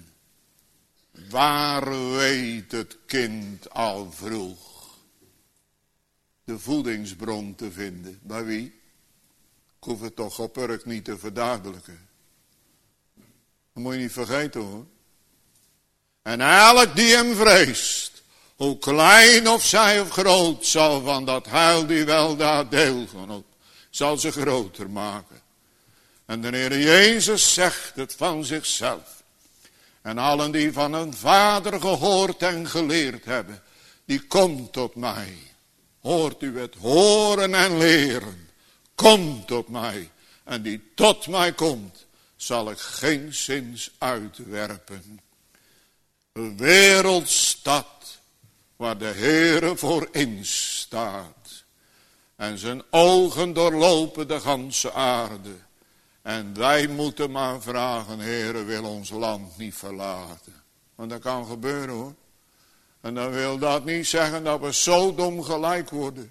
waar weet het kind al vroeg de voedingsbron te vinden? Bij wie? Ik hoef het toch op Urk niet te verduidelijken. Dat moet je niet vergeten hoor. En elk die hem vreest, hoe klein of zij of groot, zal van dat heil die wel daar deel van op, zal ze groter maken. En de Heer Jezus zegt het van zichzelf. En allen die van een vader gehoord en geleerd hebben, die komt tot mij. Hoort u het horen en leren. Kom tot mij. En die tot mij komt, zal ik geenszins uitwerpen. Een wereldstad waar de Heere voor instaat. En zijn ogen doorlopen de ganse aarde. En wij moeten maar vragen, Heere, wil ons land niet verlaten. Want dat kan gebeuren hoor. En dan wil dat niet zeggen dat we Sodom gelijk worden.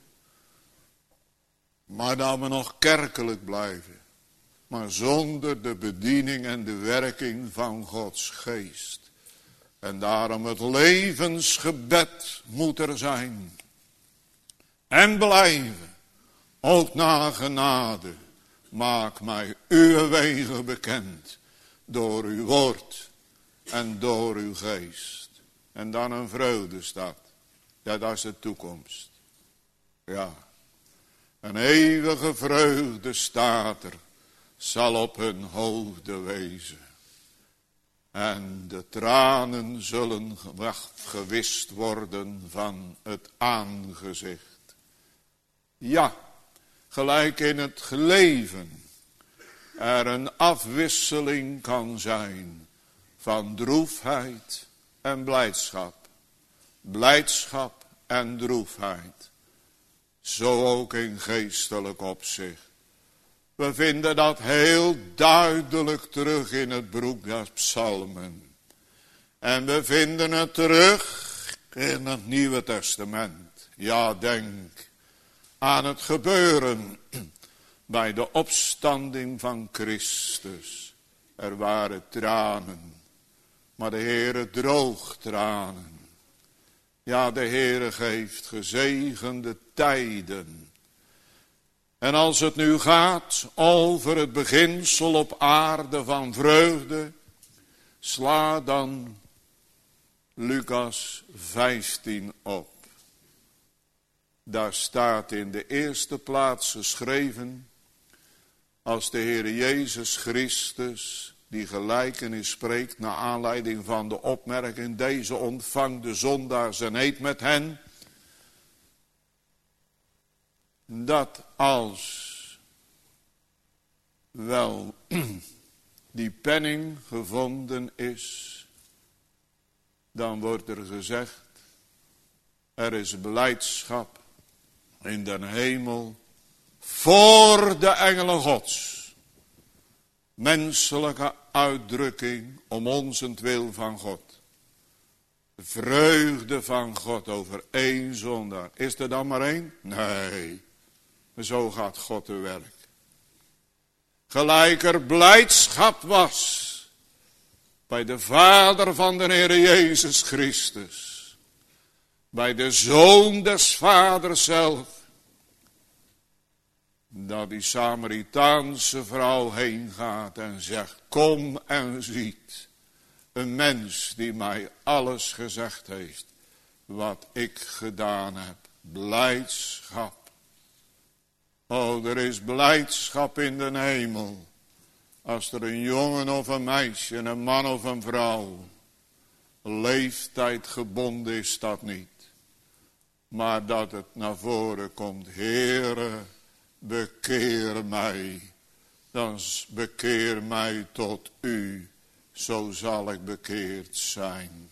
Maar dat we nog kerkelijk blijven. Maar zonder de bediening en de werking van Gods geest. En daarom het levensgebed moet er zijn. En blijven. Ook na genade. Maak mij uw wegen bekend. Door uw woord. En door uw geest. En dan een vreugdestad. Ja, dat is de toekomst. Ja. Een eeuwige vreugde staat er. Zal op hun hoofden wezen. En de tranen zullen gewist worden van het aangezicht. Ja, gelijk in het leven er een afwisseling kan zijn van droefheid en blijdschap. Blijdschap en droefheid. Zo ook in geestelijk opzicht. We vinden dat heel duidelijk terug in het boek der psalmen. En we vinden het terug in het Nieuwe Testament. Ja, denk aan het gebeuren bij de opstanding van Christus. Er waren tranen, maar de Heere droog tranen. Ja, de Heere geeft gezegende tijden. En als het nu gaat over het beginsel op aarde van vreugde, sla dan Lucas vijftien op. Daar staat in de eerste plaats geschreven, als de Heer Jezus Christus die gelijkenis spreekt naar aanleiding van de opmerking, deze ontvangt de zondaars en eet met hen, dat als wel die penning gevonden is, dan wordt er gezegd, er is blijdschap in den hemel voor de engelen Gods. Menselijke uitdrukking om onzentwil van God. Vreugde van God over één zondaar. Is er dan maar één? Nee. Zo gaat God te werk. Gelijk er blijdschap was bij de Vader van de Heer Jezus Christus. Bij de Zoon des Vaders zelf. Dat die Samaritaanse vrouw heen gaat en zegt, kom en ziet. Een mens die mij alles gezegd heeft wat ik gedaan heb. Blijdschap. Oh, er is blijdschap in de hemel. Als er een jongen of een meisje, een man of een vrouw, leeftijd gebonden is dat niet. Maar dat het naar voren komt, Heere, bekeer mij. Dan bekeer mij tot u, zo zal ik bekeerd zijn.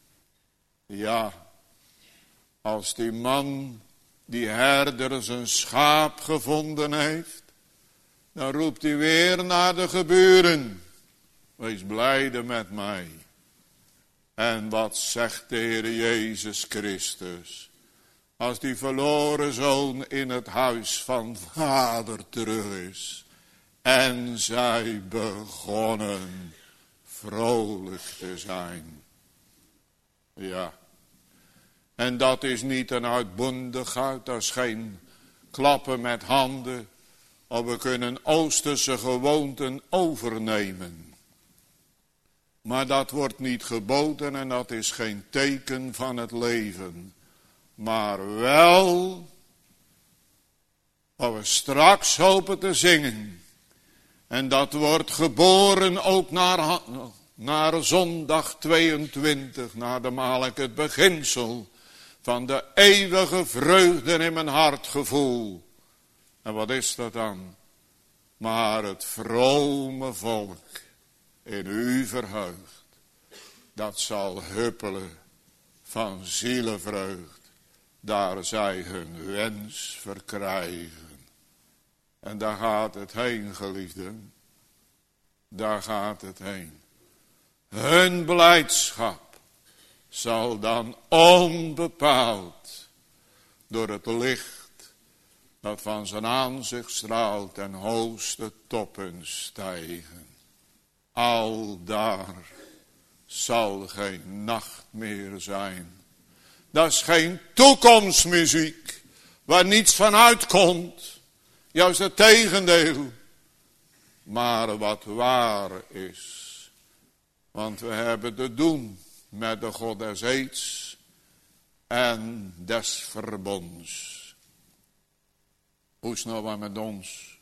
Ja, als die man, die herder, zijn schaap gevonden heeft, dan roept hij weer naar de geburen. Wees blijde met mij. En wat zegt de Heer Jezus Christus? Als die verloren zoon in het huis van vader terug is. En zij begonnen vrolijk te zijn. Ja. En dat is niet een uitbundigheid. Dat is geen klappen met handen. Of we kunnen Oosterse gewoonten overnemen. Maar dat wordt niet geboden en dat is geen teken van het leven. Maar wel, wat we straks hopen te zingen. En dat wordt geboren ook naar, naar zondag tweeëntwintig, naar de maalelijk het beginsel van de eeuwige vreugde in mijn hartgevoel. En wat is dat dan? Maar het vrome volk in u verheugt, dat zal huppelen van zielenvreugd, daar zij hun wens verkrijgen. En daar gaat het heen, geliefden. Daar gaat het heen. Hun blijdschap zal dan onbepaald door het licht dat van zijn aanzicht straalt ten hoogste toppen stijgen. Aldaar zal geen nacht meer zijn. Dat is geen toekomstmuziek waar niets van uitkomt. Juist het tegendeel. Maar wat waar is. Want we hebben te doen met de God des eeds en des verbonds. Hoe is nou maar met ons?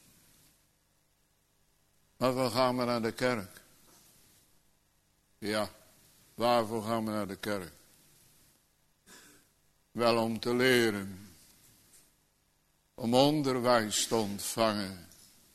Waarvoor gaan we naar de kerk? Ja, waarvoor gaan we naar de kerk? Wel om te leren. Om onderwijs te ontvangen.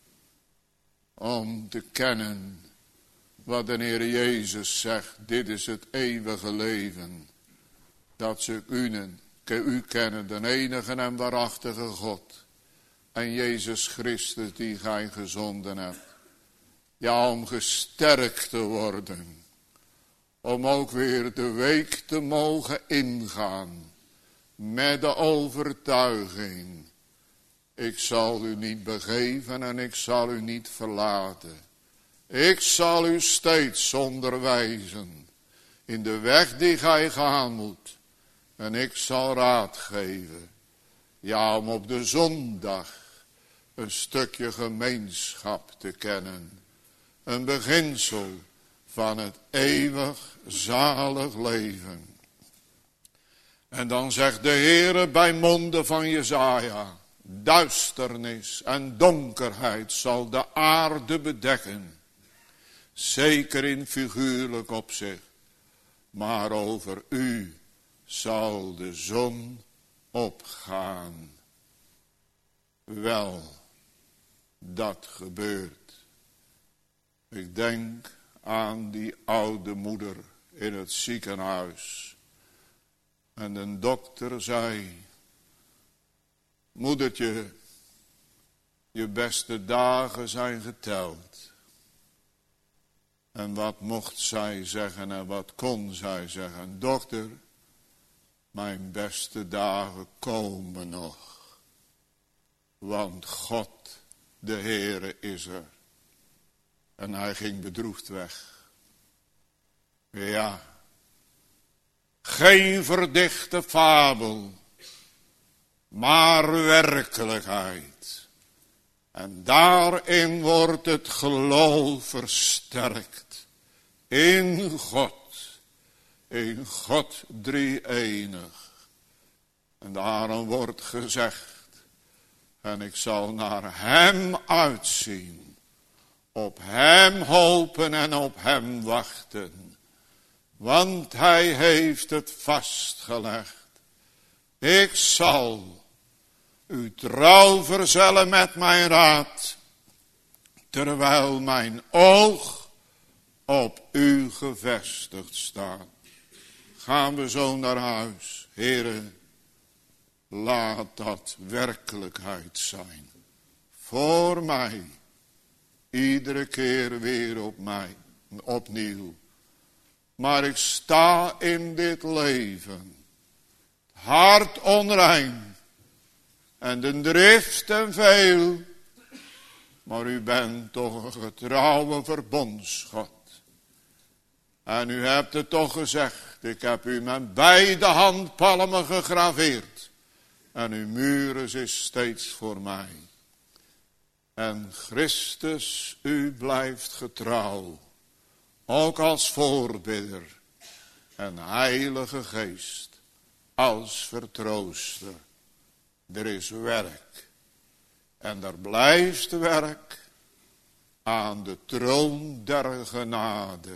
Om te kennen wat de Heer Jezus zegt. Dit is het eeuwige leven. Dat ze u, u kennen, de enige en waarachtige God. en Jezus Christus die gij gezonden hebt. Ja, om gesterkt te worden. Om ook weer de week te mogen ingaan. Met de overtuiging. Ik zal u niet begeven en ik zal u niet verlaten. Ik zal u steeds onderwijzen. In de weg die gij gaan moet. En ik zal raad geven. Ja, om op de zondag een stukje gemeenschap te kennen. Een beginsel van het eeuwig zalig leven. En dan zegt de Heere bij monden van Jesaja. Duisternis en donkerheid zal de aarde bedekken. Zeker in figuurlijk opzicht. Maar over u zal de zon opgaan. Wel, dat gebeurt. Ik denk aan die oude moeder in het ziekenhuis. En de dokter zei, moedertje, je beste dagen zijn geteld. En wat mocht zij zeggen en wat kon zij zeggen? Dokter, mijn beste dagen komen nog. Want God, de Heere, is er. En hij ging bedroefd weg. Ja, geen verdichte fabel, maar werkelijkheid. En daarin wordt het geloof versterkt. In God, in God drie-enig. En daarom wordt gezegd, en ik zal naar hem uitzien. Op hem hopen en op hem wachten. Want hij heeft het vastgelegd. Ik zal u trouw verzellen met mijn raad. Terwijl mijn oog op u gevestigd staat. Gaan we zo naar huis. Heere, laat dat werkelijkheid zijn. Voor mij. Iedere keer weer op mij, opnieuw. Maar ik sta in dit leven. Hart onrein. En de driften veel. Maar u bent toch een getrouwe verbondsgod. En u hebt het toch gezegd. Ik heb u met beide handpalmen gegraveerd. En uw muren is steeds voor mij. En Christus, u blijft getrouw, ook als voorbidder, en Heilige Geest als vertrooster. Er is werk, en er blijft werk aan de troon der genade.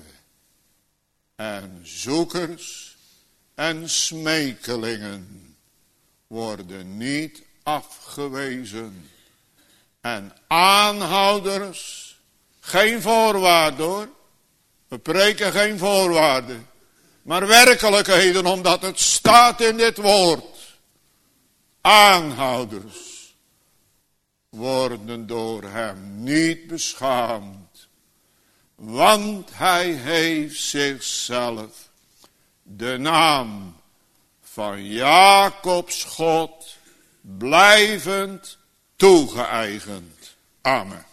En zoekers en smekelingen worden niet afgewezen. En aanhouders, geen voorwaarde hoor. We preken geen voorwaarden. Maar werkelijkheden, omdat het staat in dit woord. Aanhouders worden door hem niet beschaamd. Want hij heeft zichzelf de naam van Jacobs God blijvend toegeëigend. Amen.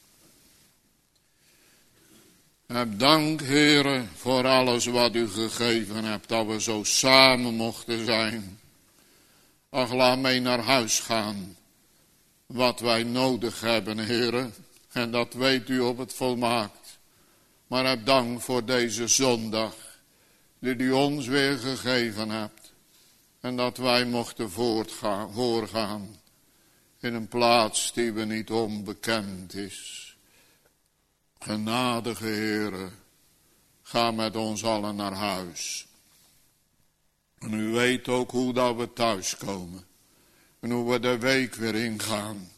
Heb dank, Heere, voor alles wat u gegeven hebt, dat we zo samen mochten zijn. Ach, laat mee naar huis gaan, wat wij nodig hebben, Heere, en dat weet u op het volmaakt. Maar heb dank voor deze zondag, die u ons weer gegeven hebt, en dat wij mochten voortgaan, voorgaan. In een plaats die we niet onbekend is. Genadige Heere, ga met ons allen naar huis. En u weet ook hoe dat we thuiskomen. En hoe we de week weer ingaan.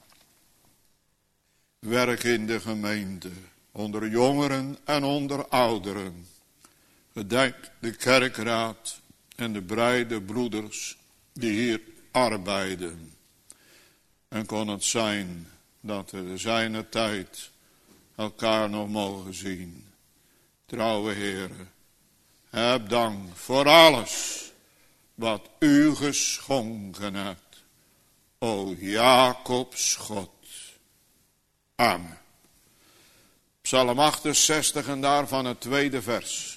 Werk in de gemeente, onder jongeren en onder ouderen. Gedenk de kerkraad en de breide broeders die hier arbeiden. En kon het zijn dat we de zijne tijd elkaar nog mogen zien. Trouwe Heere, heb dank voor alles wat u geschonken hebt. O Jacobs God. Amen. Psalm achtenzestig en daarvan het tweede vers.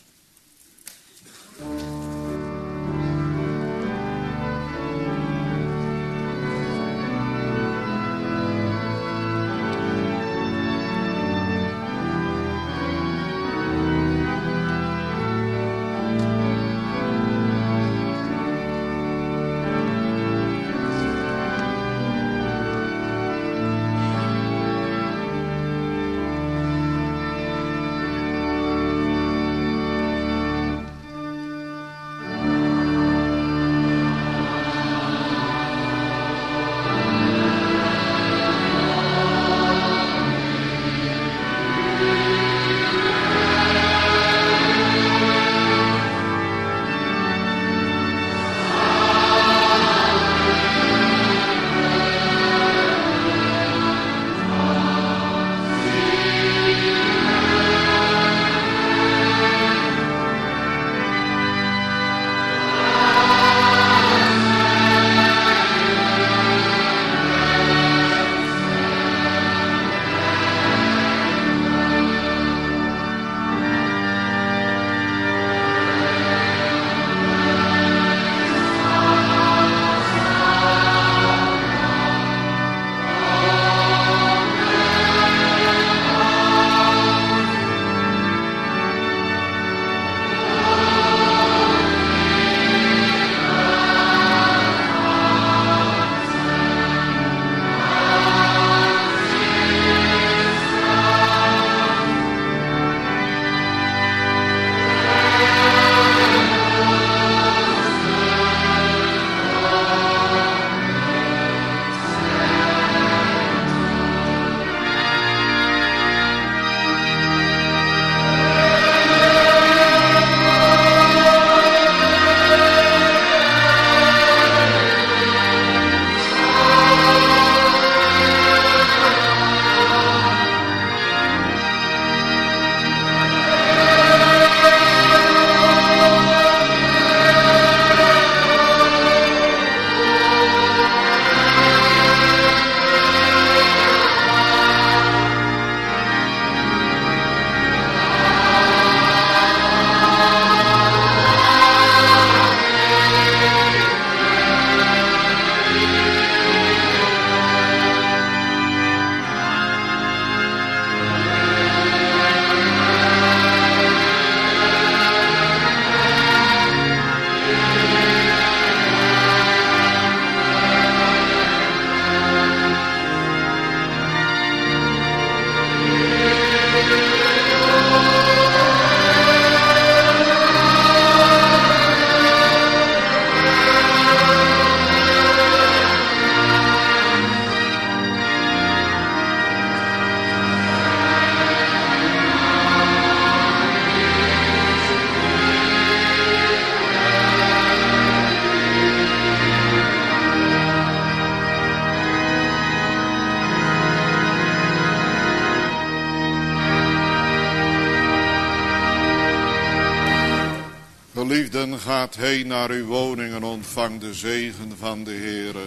Geliefden, gaat heen naar uw woning en ontvang de zegen van de Heere.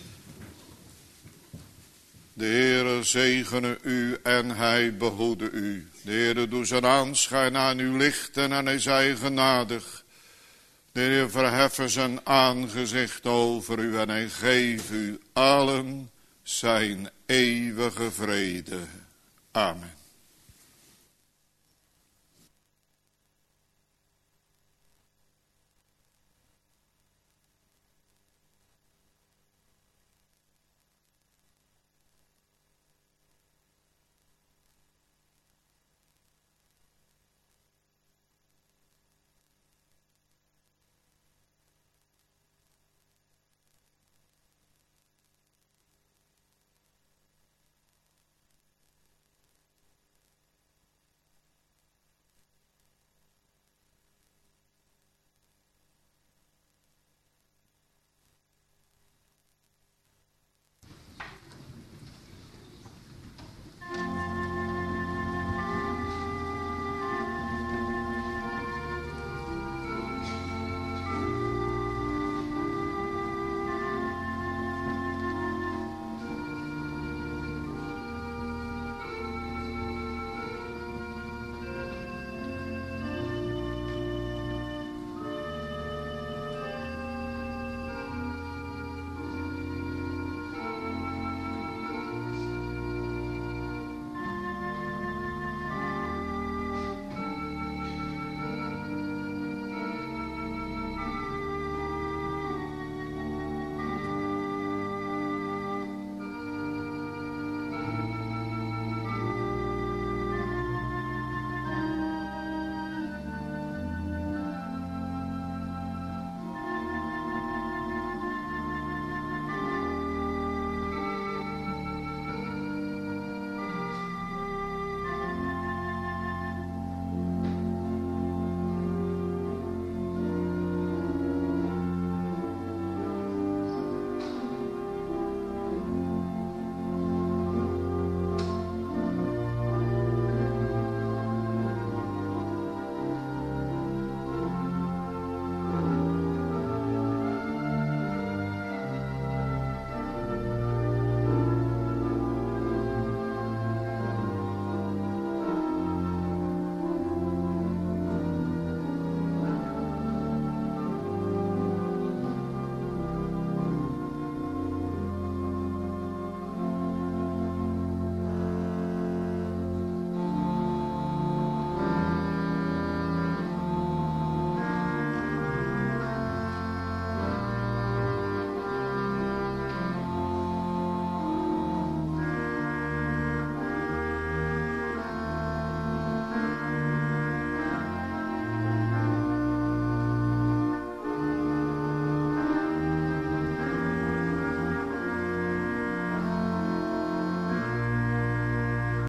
De Heere zegene u en hij behoede u. De Heere doet zijn aanschijn aan u lichten en hij zij genadig. De Heer verheffen zijn aangezicht over u en hij geeft u allen zijn eeuwige vrede. Amen.